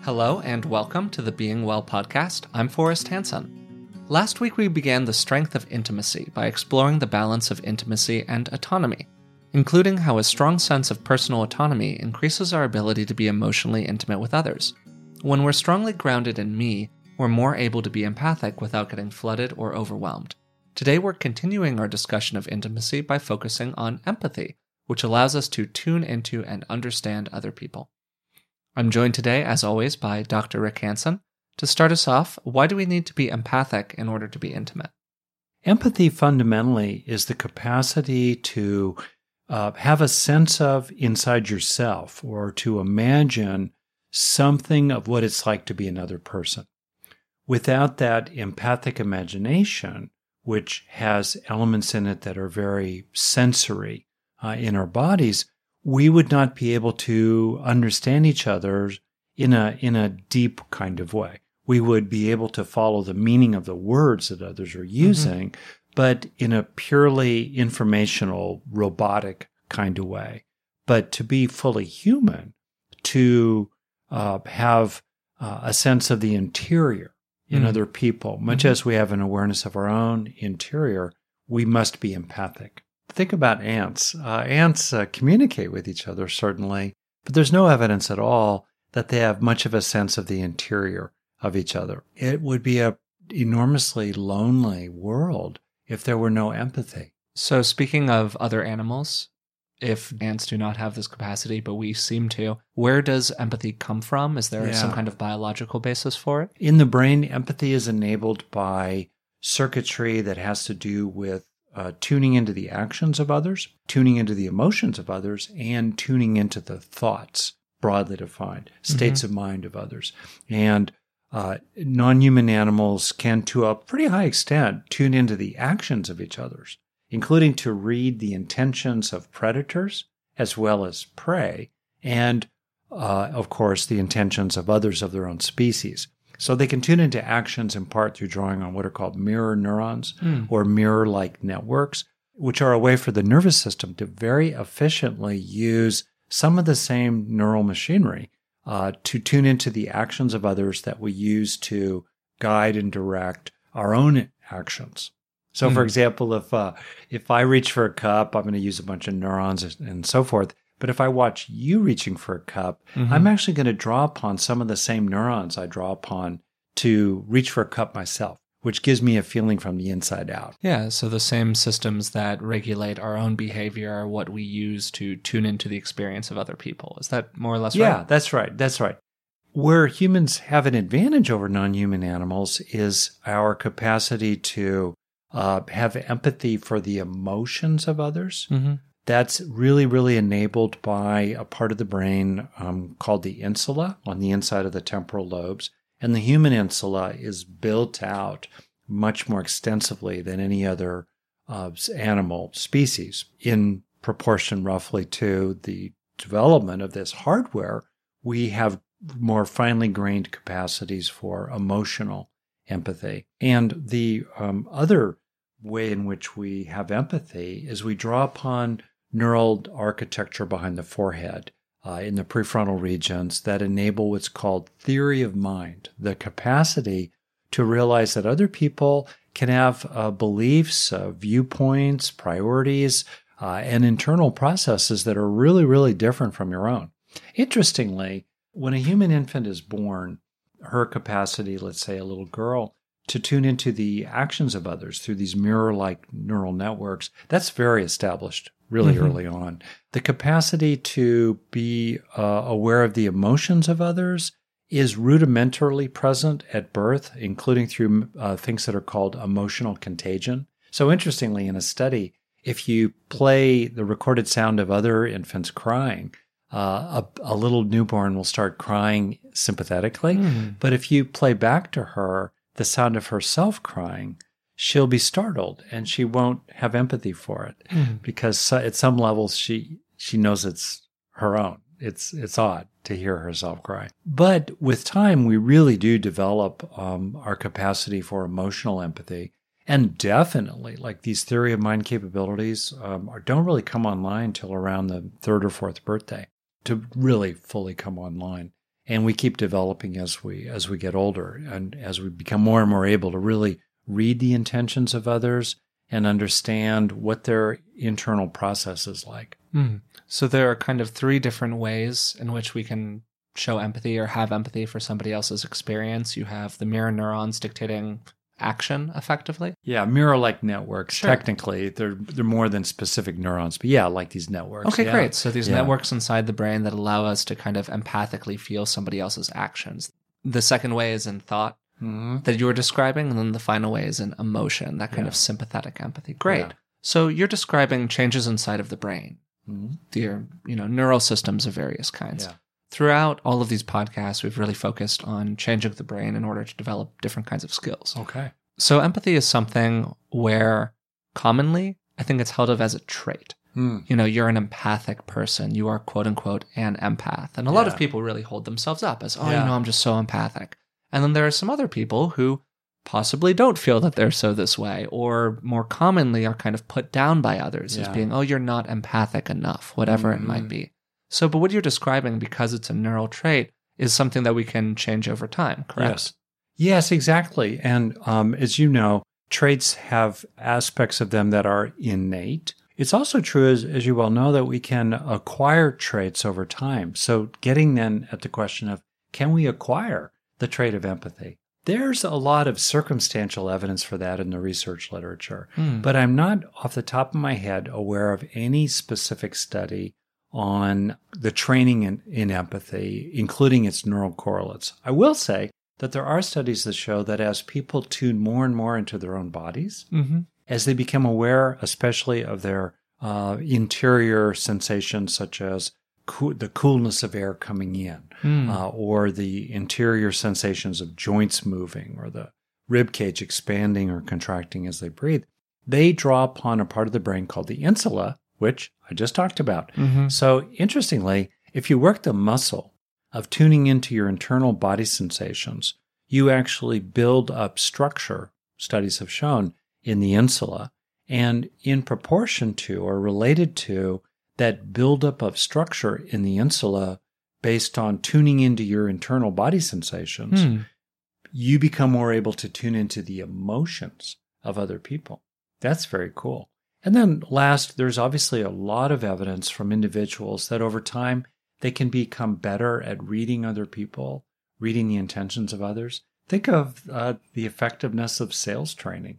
Hello and welcome to the Being Well podcast. I'm Forrest Hansen. Last week we began the strength of intimacy by exploring the balance of intimacy and autonomy, including how a strong sense of personal autonomy increases our ability to be emotionally intimate with others. When we're strongly grounded in me, we're more able to be empathic without getting flooded or overwhelmed. Today we're continuing our discussion of intimacy by focusing on empathy, which allows us to tune into and understand other people. I'm joined today, as always, by Dr. Rick Hansen. To start us off, why do we need to be empathic in order to be intimate? Empathy fundamentally is the capacity to have a sense of inside yourself, or to imagine something of what it's like to be another person. Without that empathic imagination, which has elements in it that are very sensory in our bodies, we would not be able to understand each other in a deep kind of way. We would be able to follow the meaning of the words that others are using, but in a purely informational, robotic kind of way. But to be fully human, to have a sense of the interior in other people, much as we have an awareness of our own interior, we must be empathic. Think about ants. Ants communicate with each other, certainly, but there's no evidence at all that they have much of a sense of the interior of each other. It would be an enormously lonely world if there were no empathy. So speaking of other animals, if ants do not have this capacity, but we seem to, where does empathy come from? Is there some kind of biological basis for it? In the brain, empathy is enabled by circuitry that has to do with tuning into the actions of others, tuning into the emotions of others, and tuning into the thoughts, broadly defined, states of mind of others. And non-human animals can, to a pretty high extent, tune into the actions of each other's, including to read the intentions of predators as well as prey, and, of course, the intentions of others of their own species. So they can tune into actions in part through drawing on what are called mirror neurons or mirror-like networks, which are a way for the nervous system to very efficiently use some of the same neural machinery to tune into the actions of others that we use to guide and direct our own actions. So, for example, if I reach for a cup, I'm going to use a bunch of neurons and so forth. But if I watch you reaching for a cup, I'm actually going to draw upon some of the same neurons I draw upon to reach for a cup myself, which gives me a feeling from the inside out. Yeah, so the same systems that regulate our own behavior are what we use to tune into the experience of other people. Is that more or less right? Yeah, that's right. That's right. Where humans have an advantage over non-human animals is our capacity to have empathy for the emotions of others. That's really, really enabled by a part of the brain called the insula on the inside of the temporal lobes. And the human insula is built out much more extensively than any other animal species. In proportion roughly to the development of this hardware, we have more finely grained capacities for emotional empathy. And the other way in which we have empathy is we draw upon neural architecture behind the forehead in the prefrontal regions that enable what's called theory of mind, the capacity to realize that other people can have beliefs, viewpoints, priorities, and internal processes that are really, really different from your own. Interestingly, when a human infant is born, her capacity, let's say a little girl, to tune into the actions of others through these mirror-like neural networks, that's very established really early on. The capacity to be aware of the emotions of others is rudimentarily present at birth, including through things that are called emotional contagion. So interestingly, in a study, if you play the recorded sound of other infants crying, a little newborn will start crying sympathetically. But if you play back to her the sound of herself crying, she'll be startled and she won't have empathy for it because at some levels she knows it's her own. It's odd to hear herself cry. But with time, we really do develop our capacity for emotional empathy. And definitely, like these theory of mind capabilities don't really come online till around the third or fourth birthday to really fully come online. And we keep developing as we get older and as we become more and more able to really read the intentions of others and understand what their internal process is like. So there are kind of 3 different ways in which we can show empathy or have empathy for somebody else's experience. You have the mirror neurons dictating action effectively. Yeah, mirror-like networks. Sure. Technically, they're more than specific neurons, but yeah, like these networks. Okay, great. So these networks inside the brain that allow us to kind of empathically feel somebody else's actions. The second way is in thought that you were describing, and then the final way is in emotion, that kind of sympathetic empathy. Great. Yeah. So you're describing changes inside of the brain, your neural systems of various kinds. Yeah. Throughout all of these podcasts, we've really focused on changing the brain in order to develop different kinds of skills. Okay. So empathy is something where commonly I think it's held of as a trait. You're an empathic person. You are, quote unquote, an empath. And a lot of people really hold themselves up as, I'm just so empathic. And then there are some other people who possibly don't feel that they're so this way, or more commonly are kind of put down by others as being, you're not empathic enough, whatever it might be. So, but what you're describing, because it's a neural trait, is something that we can change over time, correct? Yes, exactly. And as you know, traits have aspects of them that are innate. It's also true, as you well know, that we can acquire traits over time. So getting then at the question of, can we acquire the trait of empathy? There's a lot of circumstantial evidence for that in the research literature. But I'm not, off the top of my head, aware of any specific study on the training in empathy, including its neural correlates. I will say that there are studies that show that as people tune more and more into their own bodies, as they become aware, especially of their interior sensations, such as the coolness of air coming in, or the interior sensations of joints moving, or the rib cage expanding or contracting as they breathe, they draw upon a part of the brain called the insula, which I just talked about. So interestingly, if you work the muscle of tuning into your internal body sensations, you actually build up structure, studies have shown, in the insula. And in proportion to or related to that buildup of structure in the insula based on tuning into your internal body sensations, you become more able to tune into the emotions of other people. That's very cool. And then last, there's obviously a lot of evidence from individuals that over time, they can become better at reading other people, reading the intentions of others. Think of the effectiveness of sales training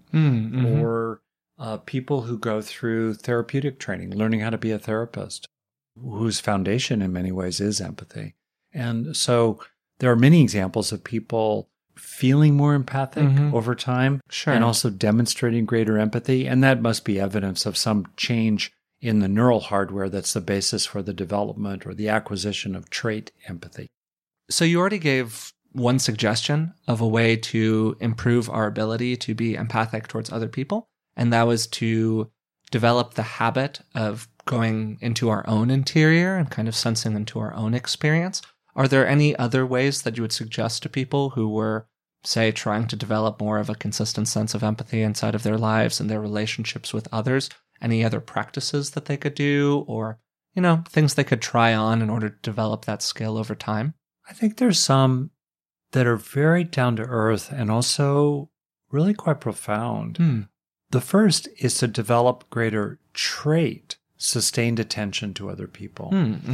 or people who go through therapeutic training, learning how to be a therapist, whose foundation in many ways is empathy. And so there are many examples of people feeling more empathic over time and also demonstrating greater empathy. And that must be evidence of some change in the neural hardware that's the basis for the development or the acquisition of trait empathy. So you already gave one suggestion of a way to improve our ability to be empathic towards other people, and that was to develop the habit of going into our own interior and kind of sensing into our own experience. Are there any other ways that you would suggest to people who were, say, trying to develop more of a consistent sense of empathy inside of their lives and their relationships with others? Any other practices that they could do, or, things they could try on in order to develop that skill over time? I think there's some that are very down to earth and also really quite profound. The first is to develop greater trait, sustained attention to other people,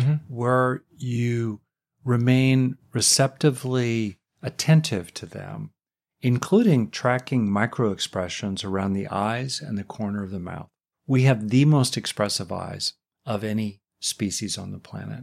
where you remain receptively attentive to them, including tracking microexpressions around the eyes and the corner of the mouth. We have the most expressive eyes of any species on the planet.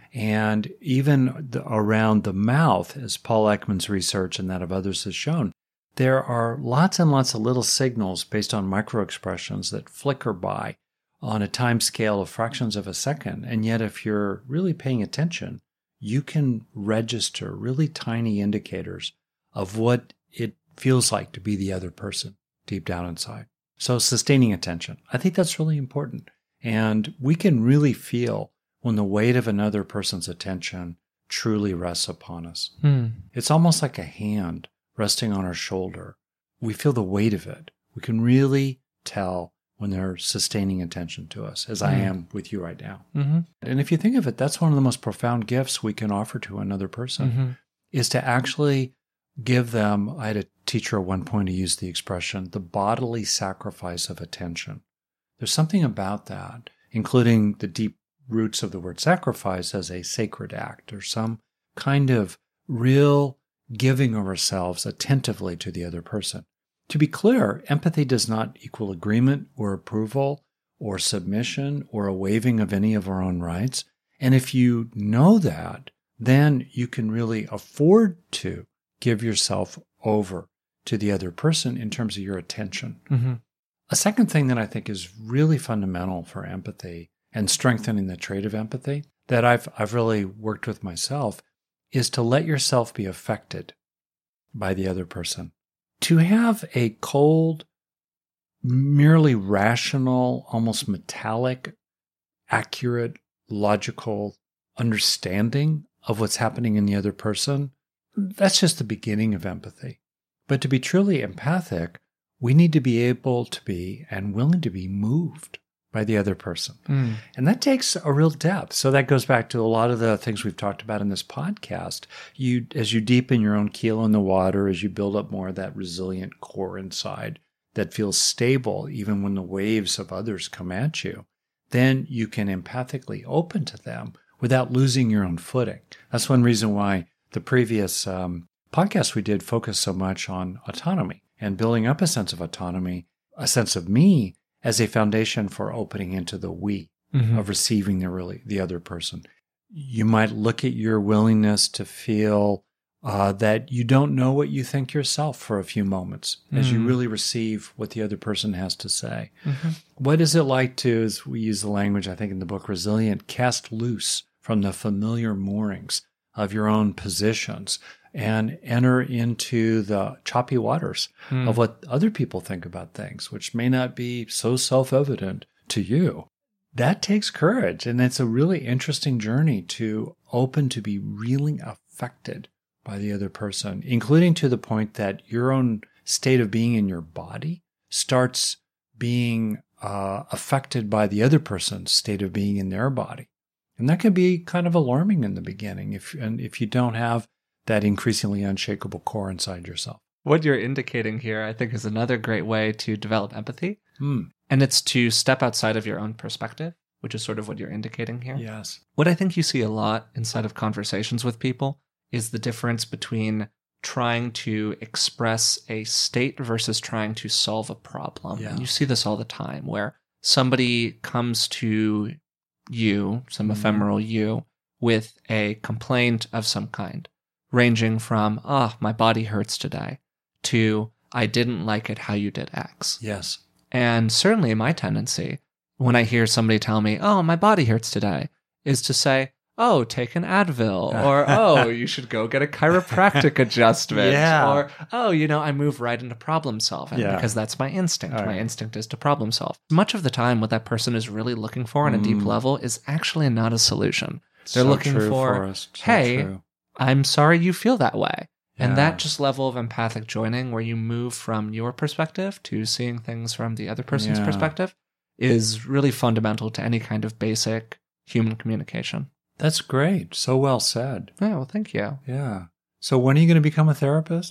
And even around the mouth, as Paul Ekman's research and that of others has shown, there are lots and lots of little signals based on microexpressions that flicker by on a time scale of fractions of a second. And yet, if you're really paying attention, you can register really tiny indicators of what it feels like to be the other person deep down inside. So sustaining attention, I think that's really important. And we can really feel when the weight of another person's attention truly rests upon us. It's almost like a hand resting on our shoulder. We feel the weight of it. We can really tell when they're sustaining attention to us, as I am with you right now. Mm-hmm. And if you think of it, that's one of the most profound gifts we can offer to another person, is to actually give them, I had a teacher at one point who used the expression, the bodily sacrifice of attention. There's something about that, including the deep roots of the word sacrifice as a sacred act or some kind of real giving of ourselves attentively to the other person. To be clear, empathy does not equal agreement or approval or submission or a waiving of any of our own rights. And if you know that, then you can really afford to give yourself over to the other person in terms of your attention. Mm-hmm. A second thing that I think is really fundamental for empathy and strengthening the trait of empathy that I've really worked with myself is to let yourself be affected by the other person. To have a cold, merely rational, almost metallic, accurate, logical understanding of what's happening in the other person, that's just the beginning of empathy. But to be truly empathic, we need to be able to be and willing to be moved by the other person. And that takes a real depth. So that goes back to a lot of the things we've talked about in this podcast. As you deepen your own keel in the water, as you build up more of that resilient core inside that feels stable even when the waves of others come at you, then you can empathically open to them without losing your own footing. That's one reason why the previous podcast we did focused so much on autonomy and building up a sense of autonomy, a sense of me, as a foundation for opening into the we of receiving the other person. You might look at your willingness to feel that you don't know what you think yourself for a few moments as you really receive what the other person has to say. What is it like to, as we use the language, I think in the book Resilient, cast loose from the familiar moorings of your own positions and enter into the choppy waters of what other people think about things, which may not be so self-evident to you. That takes courage, and it's a really interesting journey to open to be really affected by the other person, including to the point that your own state of being in your body starts being affected by the other person's state of being in their body. And that can be kind of alarming in the beginning if you don't have that increasingly unshakable core inside yourself. What you're indicating here, I think, is another great way to develop empathy. And it's to step outside of your own perspective, which is sort of what you're indicating here. Yes. What I think you see a lot inside of conversations with people is the difference between trying to express a state versus trying to solve a problem. Yeah. And you see this all the time where somebody comes to you, some ephemeral you, with a complaint of some kind, ranging from, my body hurts today, to, I didn't like it how you did X. Yes. And certainly my tendency, when I hear somebody tell me, my body hurts today, is to say, take an Advil, or, you should go get a chiropractic adjustment, or, I move right into problem solving because that's my instinct. My instinct is to problem solve. Much of the time, what that person is really looking for on a deep level is actually not a solution. They're looking for, hey, I'm sorry you feel that way. And that just level of empathic joining where you move from your perspective to seeing things from the other person's perspective is really fundamental to any kind of basic human communication. That's great. So well said. Yeah, well, thank you. Yeah. So when are you going to become a therapist?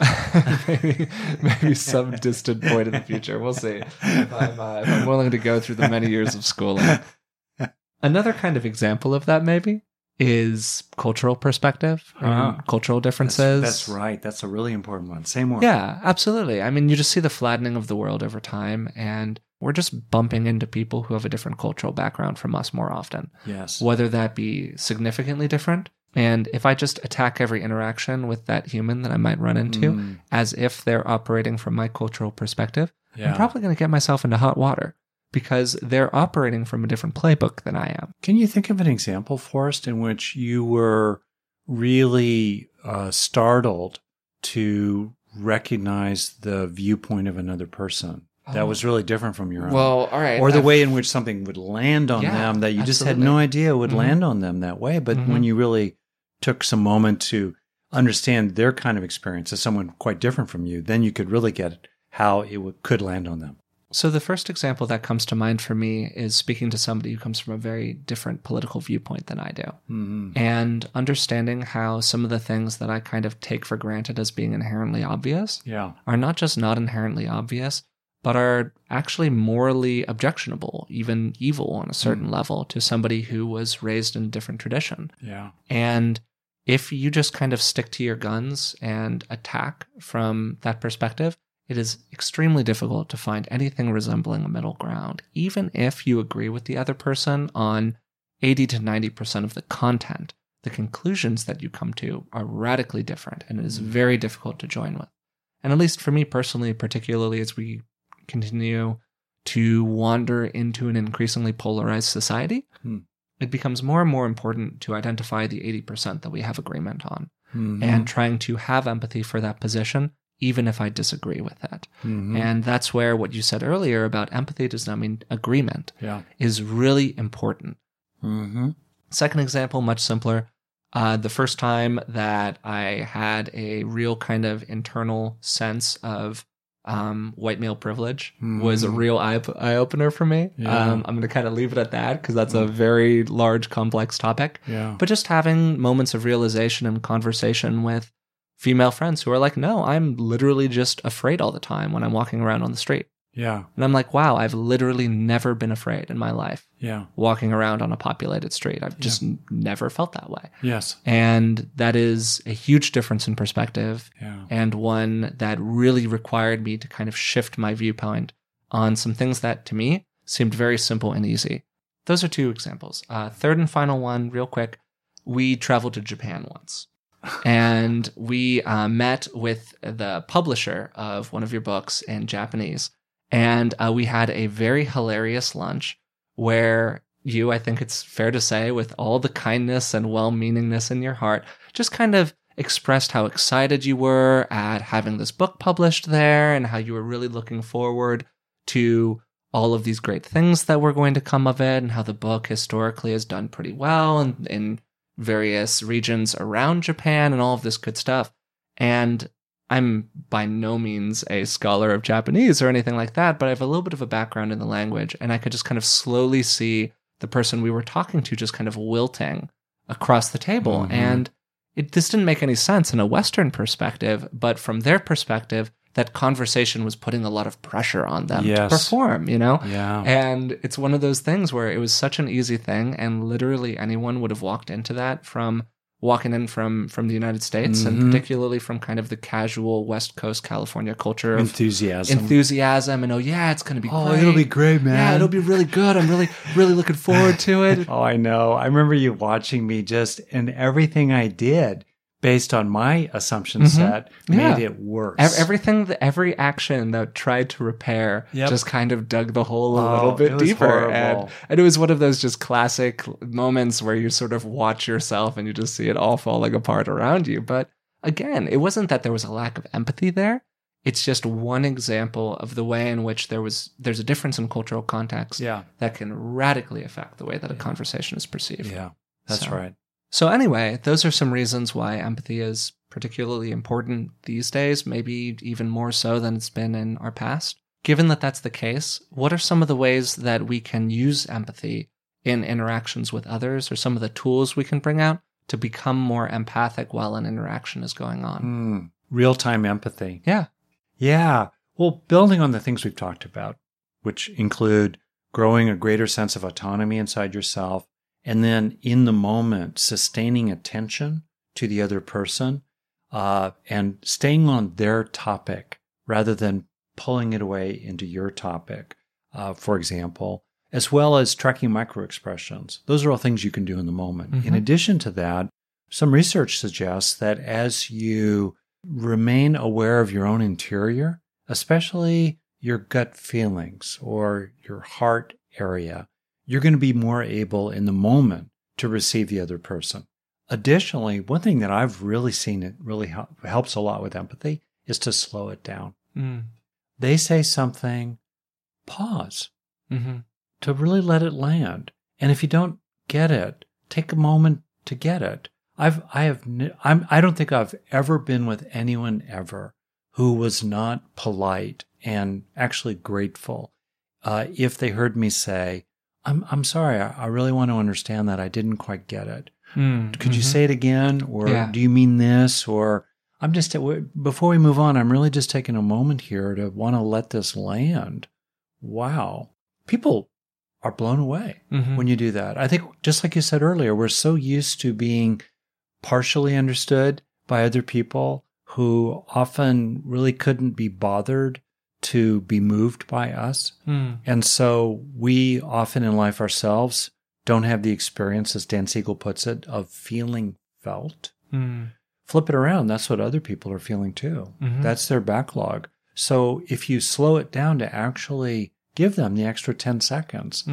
maybe some distant point in the future. We'll see if I'm willing to go through the many years of schooling. Another kind of example of that maybe is cultural perspective, cultural differences. That's right. That's a really important one. Same one. Yeah, absolutely. I mean, you just see the flattening of the world over time, and we're just bumping into people who have a different cultural background from us more often. Yes. Whether that be significantly different. And if I just attack every interaction with that human that I might run into as if they're operating from my cultural perspective, I'm probably going to get myself into hot water because they're operating from a different playbook than I am. Can you think of an example, Forrest, in which you were really startled to recognize the viewpoint of another person that was really different from your own? Well, all right. Or the way in which something would land on them that you just had no idea would land on them that way. But when you really took some moment to understand their kind of experience as someone quite different from you, then you could really get how it could land on them. So the first example that comes to mind for me is speaking to somebody who comes from a very different political viewpoint than I do. Mm-hmm. And understanding how some of the things that I kind of take for granted as being inherently obvious are not just not inherently obvious, but are actually morally objectionable, even evil on a certain level to somebody who was raised in a different tradition. Yeah. And if you just kind of stick to your guns and attack from that perspective, it is extremely difficult to find anything resembling a middle ground, even if you agree with the other person on 80 to 90% of the content. The conclusions that you come to are radically different, and it is very difficult to join with. And at least for me personally, particularly as we continue to wander into an increasingly polarized society, it becomes more and more important to identify the 80% that we have agreement on and trying to have empathy for that position, even if I disagree with it. And that's where what you said earlier about empathy does not mean agreement is really important. Second example, much simpler. The first time that I had a real kind of internal sense of white male privilege was a real eye-opener for me. I'm going to kind of leave it at that because that's a very large, complex topic. But just having moments of realization and conversation with female friends who are like, no, I'm literally just afraid all the time when I'm walking around on the street. And I'm like, wow, I've literally never been afraid in my life. Walking around on a populated street. I've just never felt that way. And that is a huge difference in perspective and one that really required me to kind of shift my viewpoint on some things that to me seemed very simple and easy. Those are two examples. Third and final one, real quick. We traveled to Japan once. And we met with the publisher of one of your books in Japanese. And we had a very hilarious lunch where you, I think it's fair to say, with all the kindness and well-meaningness in your heart, just kind of expressed how excited you were at having this book published there and how you were really looking forward to all of these great things that were going to come of it and how the book historically has done pretty well in various regions around Japan and all of this good stuff. And I'm by no means a scholar of Japanese or anything like that, but I have a little bit of a background in the language, and I could just kind of slowly see the person we were talking to just kind of wilting across the table. And this didn't make any sense in a Western perspective, but from their perspective, that conversation was putting a lot of pressure on them to perform, you know? And it's one of those things where it was such an easy thing, and literally anyone would have walked into that from walking in from the United States, and particularly from kind of the casual West Coast California culture of enthusiasm and, oh yeah, it's going to be great. Oh, it'll be great, man. Yeah, it'll be really good. I'm really, really looking forward to it. Oh, I know. I remember you watching me just, and everything I did based on my assumption set made it worse. Every action that tried to repair just kind of dug the hole a little bit deeper. And it was one of those just classic moments where you sort of watch yourself and you just see it all falling apart around you. But again, it wasn't that there was a lack of empathy there. It's just one example of the way in which there's a difference in cultural context that can radically affect the way that a conversation is perceived. Yeah, that's right. So anyway, those are some reasons why empathy is particularly important these days, maybe even more so than it's been in our past. Given that that's the case, what are some of the ways that we can use empathy in interactions with others, or some of the tools we can bring out to become more empathic while an interaction is going on? Real-time empathy. Yeah. Well, building on the things we've talked about, which include growing a greater sense of autonomy inside yourself, and then in the moment, sustaining attention to the other person and staying on their topic rather than pulling it away into your topic, for example, as well as tracking microexpressions. Those are all things you can do in the moment. In addition to that, some research suggests that as you remain aware of your own interior, especially your gut feelings or your heart area, you're going to be more able in the moment to receive the other person. Additionally, one thing that I've really seen it really helps a lot with empathy is to slow it down. They say something, pause, to really let it land. And if you don't get it, take a moment to get it. I don't think I've ever been with anyone ever who was not polite and actually grateful if they heard me say, I'm sorry, I really want to understand that. I didn't quite get it. Could you say it again? Or do you mean this? Or before we move on, I'm really just taking a moment here to want to let this land. Wow. People are blown away when you do that. I think, just like you said earlier, we're so used to being partially understood by other people who often really couldn't be bothered to be moved by us. And so we often in life ourselves don't have the experience, as Dan Siegel puts it, of feeling felt. Flip it around. That's what other people are feeling too. That's their backlog. So if you slow it down to actually give them the extra 10 seconds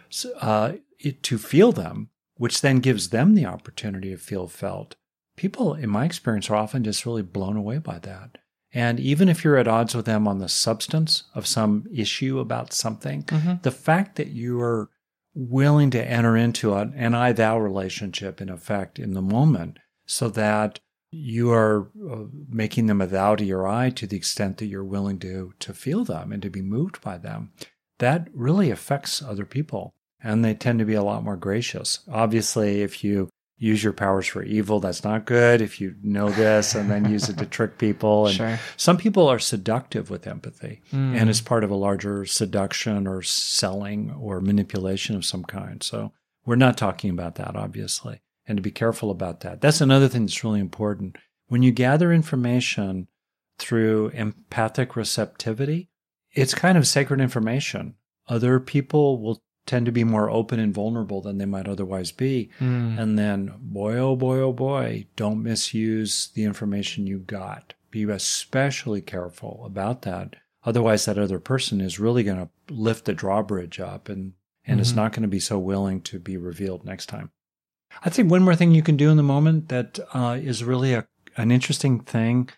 to feel them, which then gives them the opportunity to feel felt, people, in my experience, are often just really blown away by that. And even if you're at odds with them on the substance of some issue about something, the fact that you are willing to enter into an I-thou relationship, in effect, in the moment, so that you are making them a thou to your I to the extent that you're willing to feel them and to be moved by them, that really affects other people. And they tend to be a lot more gracious. Obviously, if you use your powers for evil, that's not good. If you know this and then use it to trick people. And some people are seductive with empathy and it's part of a larger seduction or selling or manipulation of some kind. So we're not talking about that, obviously, and to be careful about that. That's another thing that's really important. When you gather information through empathic receptivity, it's kind of sacred information. Other people will tend to be more open and vulnerable than they might otherwise be. And then, boy, oh boy, don't misuse the information you got. Be especially careful about that. Otherwise, that other person is really going to lift the drawbridge up and is not going to be so willing to be revealed next time. I think one more thing you can do in the moment that is really an interesting thing.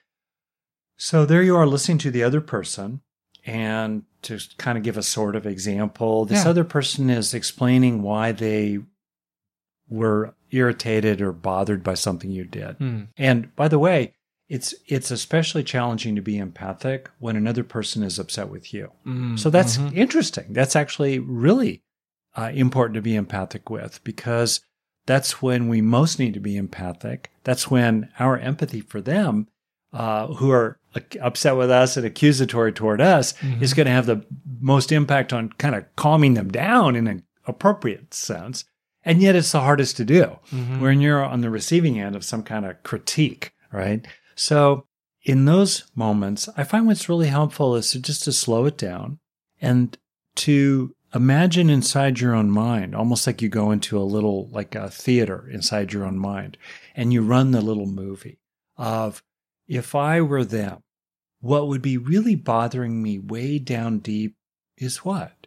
So there you are listening to the other person. And to kind of give a sort of example, this other person is explaining why they were irritated or bothered by something you did. And by the way, it's especially challenging to be empathic when another person is upset with you. So that's interesting. That's actually really important to be empathic with, because that's when we most need to be empathic. That's when our empathy for them, who are upset with us and accusatory toward us, is going to have the most impact on kind of calming them down in an appropriate sense. And yet it's the hardest to do when you're on the receiving end of some kind of critique, right? So in those moments, I find what's really helpful is to slow it down and to imagine inside your own mind, almost like you go into like a theater inside your own mind, and you run the little movie of, if I were them, what would be really bothering me way down deep is what?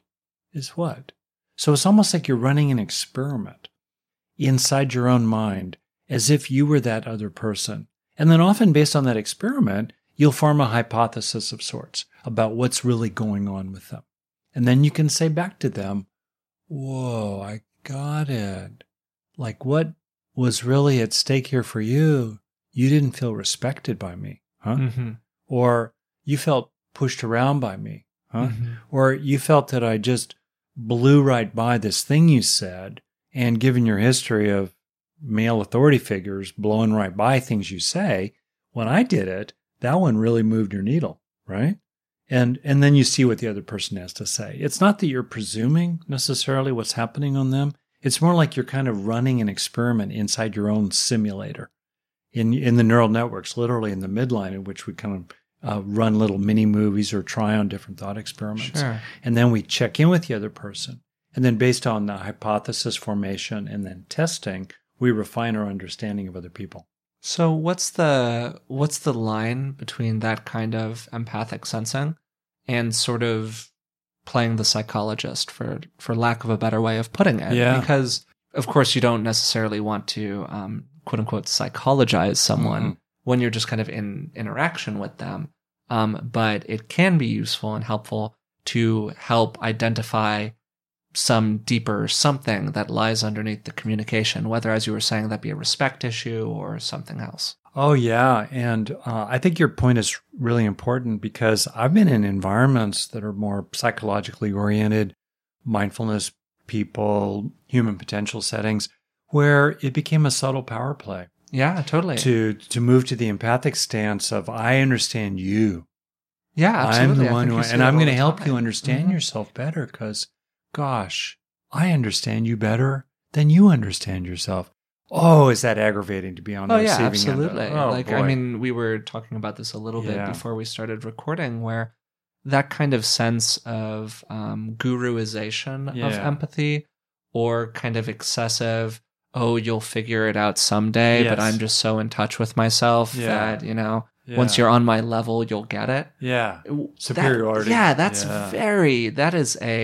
So it's almost like you're running an experiment inside your own mind, as if you were that other person. And then often based on that experiment, you'll form a hypothesis of sorts about what's really going on with them. And then you can say back to them, whoa, I got it. Like, what was really at stake here for you? You didn't feel respected by me, huh? Or you felt pushed around by me, huh? Or you felt that I just blew right by this thing you said, and given your history of male authority figures blowing right by things you say, when I did it, that one really moved your needle, right? And then you see what the other person has to say. It's not that you're presuming necessarily what's happening on them. It's more like you're kind of running an experiment inside your own simulator. In the neural networks, literally in the midline, in which we kind of run little mini movies or try on different thought experiments. And then we check in with the other person. And then based on the hypothesis formation and then testing, we refine our understanding of other people. So what's the line between that kind of empathic sensing and sort of playing the psychologist, for lack of a better way of putting it? Yeah. Because, of course, you don't necessarily want to quote-unquote psychologize someone when you're just kind of in interaction with them. But it can be useful and helpful to help identify some deeper something that lies underneath the communication, whether, as you were saying, that be a respect issue or something else. Oh, yeah. And I think your point is really important because I've been in environments that are more psychologically oriented, mindfulness people, human potential settings, where it became a subtle power play. Yeah, totally. To move to the empathic stance of, I understand you. Yeah, absolutely. I'm the one who, and I'm going to help you understand yourself better because, gosh, I understand you better than you understand yourself. Oh, is that aggravating to be on the receiving end? Absolutely. Oh, boy. I mean, we were talking about this a little bit before we started recording, where that kind of sense of guruization of empathy, or kind of excessive, oh, you'll figure it out someday, but I'm just so in touch with myself that, once you're on my level, you'll get it. Yeah. Superiority. That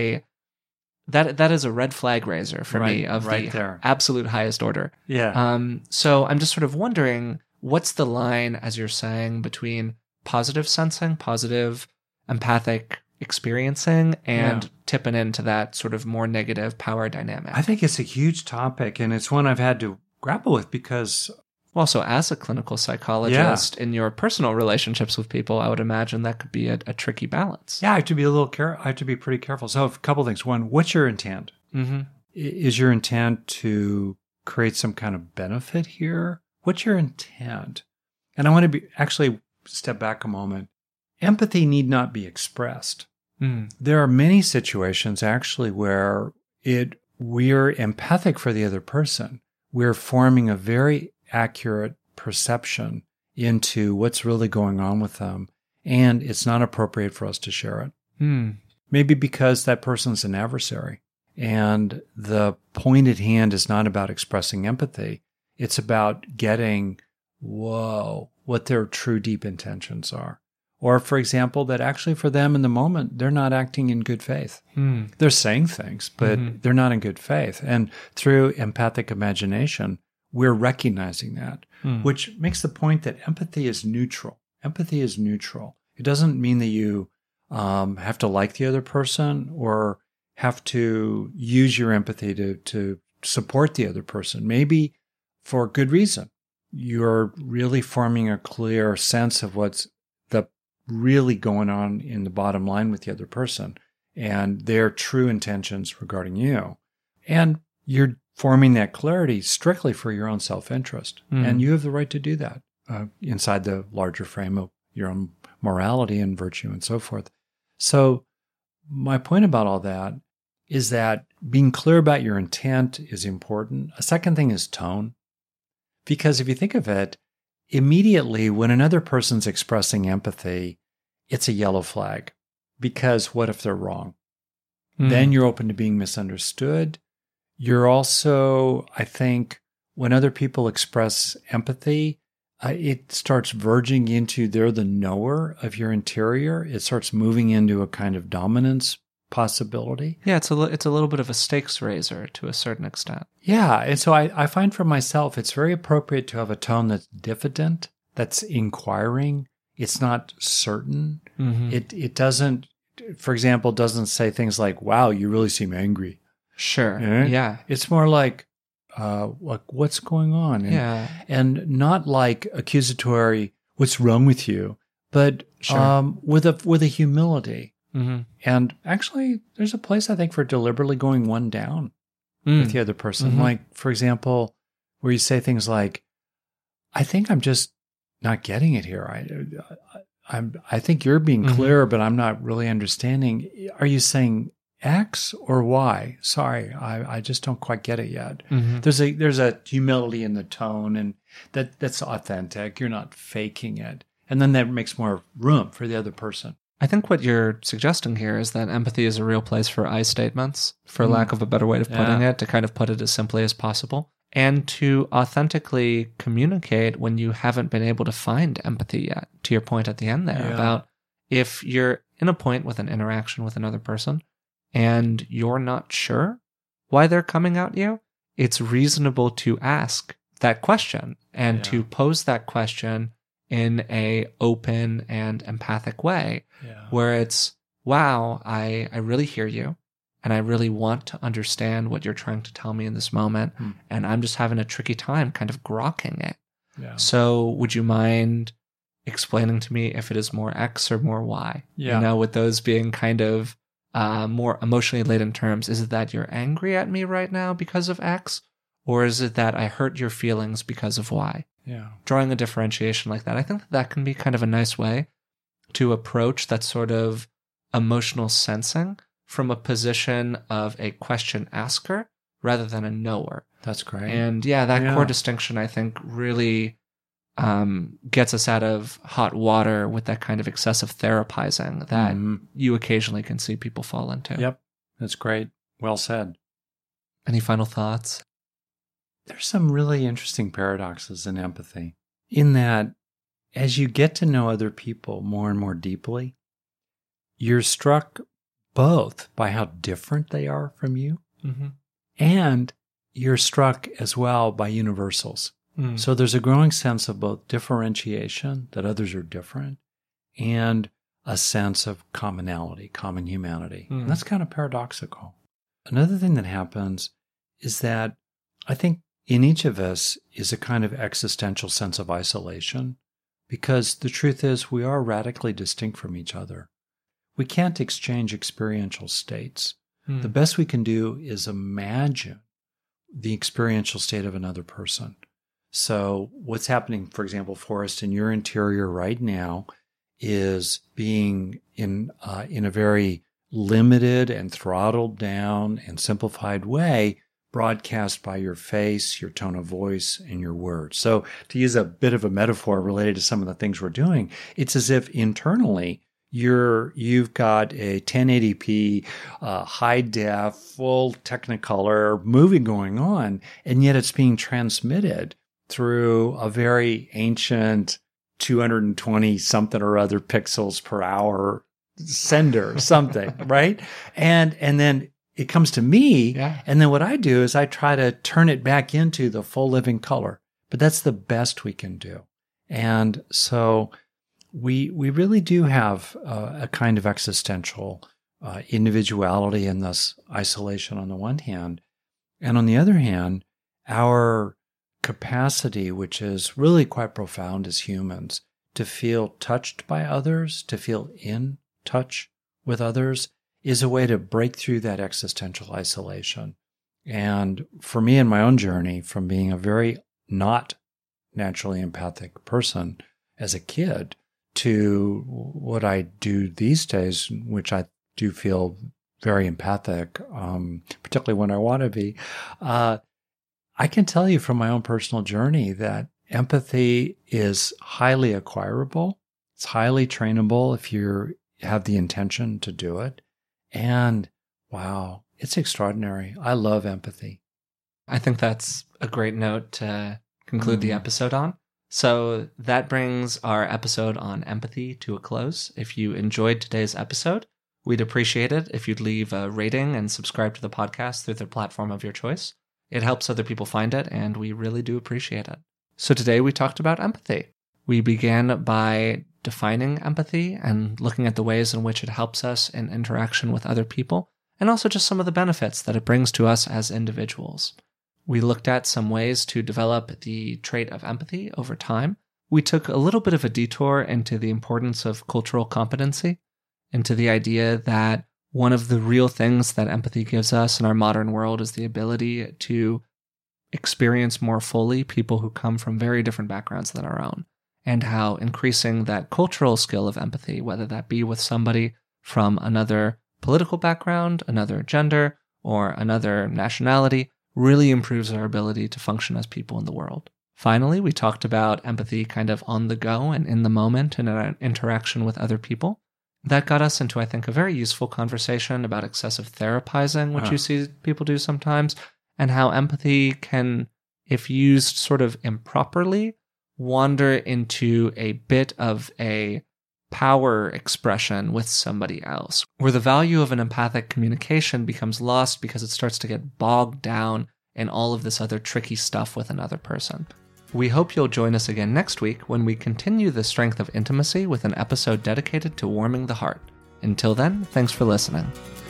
is a red flag raiser for me of the absolute highest order. Yeah. So I'm just sort of wondering, what's the line, as you're saying, between positive sensing, positive empathic experiencing, and tipping into that sort of more negative power dynamic? I think it's a huge topic, and it's one I've had to grapple with because... Well, so as a clinical psychologist, in your personal relationships with people, I would imagine that could be a tricky balance. Yeah, I have to be I have to be pretty careful. So a couple things. One, what's your intent? Mm-hmm. Is your intent to create some kind of benefit here? What's your intent? And I want to actually step back a moment. Empathy need not be expressed. Mm. There are many situations actually where we're empathic for the other person. We're forming a very accurate perception into what's really going on with them, and it's not appropriate for us to share it. Maybe because that person's an adversary, and the point at hand is not about expressing empathy. It's about getting, what their true deep intentions are. Or, for example, that actually for them in the moment, they're not acting in good faith. They're saying things, but they're not in good faith. And through empathic imagination, we're recognizing that, which makes the point that empathy is neutral. Empathy is neutral. It doesn't mean that you have to like the other person or have to use your empathy to support the other person. Maybe for good reason. You're really forming a clear sense of what's really going on in the bottom line with the other person and their true intentions regarding you. And you're forming that clarity strictly for your own self-interest. And you have the right to do that inside the larger frame of your own morality and virtue and so forth. So my point about all that is that being clear about your intent is important. A second thing is tone. Because if you think of it, immediately when another person's expressing empathy, it's a yellow flag. Because what if they're wrong? Then you're open to being misunderstood. You're also, I think, when other people express empathy, it starts verging into they're the knower of your interior. It starts moving into a kind of dominance possibility. Yeah, it's a little bit of a stakes raiser to a certain extent. Yeah, and so I find for myself, it's very appropriate to have a tone that's diffident, that's inquiring. It's not certain. It doesn't, for example, doesn't say things like, wow, you really seem angry. Sure. Yeah. It's more like what's going on? And not like accusatory, what's wrong with you? But with a humility. And actually, there's a place, I think, for deliberately going one down with the other person. Like, for example, where you say things like, I think I'm just not getting it here. I think you're being clear, but I'm not really understanding. Are you saying X or Y? Sorry, I just don't quite get it yet. There's a humility in the tone, and that's authentic. You're not faking it. And then that makes more room for the other person. I think what you're suggesting here is that empathy is a real place for I statements, for lack of a better way of putting it, to kind of put it as simply as possible, and to authentically communicate when you haven't been able to find empathy yet, to your point at the end there about if you're in a point with an interaction with another person and you're not sure why they're coming at you, it's reasonable to ask that question and to pose that question in a open and empathic way where it's, wow, I really hear you and I really want to understand what you're trying to tell me in this moment. And I'm just having a tricky time kind of grokking it. Yeah. So would you mind explaining to me if it is more X or more Y? Yeah. With those being kind of more emotionally laden terms, is it that you're angry at me right now because of X? Or is it that I hurt your feelings because of Y? Yeah. Drawing a differentiation like that, I think that can be kind of a nice way to approach that sort of emotional sensing from a position of a question asker rather than a knower. That's great. And core distinction, I think, really gets us out of hot water with that kind of excessive therapizing that you occasionally can see people fall into. Yep. That's great. Well said. Any final thoughts? There's some really interesting paradoxes in empathy in that as you get to know other people more and more deeply, you're struck both by how different they are from you, and you're struck as well by universals. So there's a growing sense of both differentiation, that others are different, and a sense of commonality, common humanity. And that's kind of paradoxical. Another thing that happens is that I think in each of us is a kind of existential sense of isolation, because the truth is we are radically distinct from each other. We can't exchange experiential states. The best we can do is imagine the experiential state of another person. So what's happening, for example, Forrest, in your interior right now is being in a very limited and throttled down and simplified way broadcast by your face, your tone of voice, and your words. So to use a bit of a metaphor related to some of the things we're doing, it's as if internally you've got a 1080p, high def, full Technicolor movie going on, and yet it's being transmitted through a very ancient 220 something or other pixels per hour sender, something, right? And then it comes to me, and then what I do is I try to turn it back into the full living color. But that's the best we can do. And so we really do have a kind of existential individuality and thus isolation on the one hand. And on the other hand, our capacity, which is really quite profound as humans, to feel touched by others, to feel in touch with others, is a way to break through that existential isolation. And for me in my own journey, from being a very not naturally empathic person as a kid to what I do these days, which I do feel very empathic, particularly when I want to be, I can tell you from my own personal journey that empathy is highly acquirable. It's highly trainable if you have the intention to do it. And wow, it's extraordinary. I love empathy. I think that's a great note to conclude the episode on. So that brings our episode on empathy to a close. If you enjoyed today's episode, we'd appreciate it if you'd leave a rating and subscribe to the podcast through the platform of your choice. It helps other people find it, and we really do appreciate it. So today we talked about empathy. We began by defining empathy and looking at the ways in which it helps us in interaction with other people, and also just some of the benefits that it brings to us as individuals. We looked at some ways to develop the trait of empathy over time. We took a little bit of a detour into the importance of cultural competency, into the idea that one of the real things that empathy gives us in our modern world is the ability to experience more fully people who come from very different backgrounds than our own, and how increasing that cultural skill of empathy, whether that be with somebody from another political background, another gender, or another nationality, really improves our ability to function as people in the world. Finally, we talked about empathy kind of on the go and in the moment in an interaction with other people. That got us into, I think, a very useful conversation about excessive therapizing, which you see people do sometimes, and how empathy can, if used sort of improperly, wander into a bit of a power expression with somebody else, where the value of an empathic communication becomes lost because it starts to get bogged down in all of this other tricky stuff with another person. We hope you'll join us again next week when we continue the strength of intimacy with an episode dedicated to warming the heart. Until then, thanks for listening.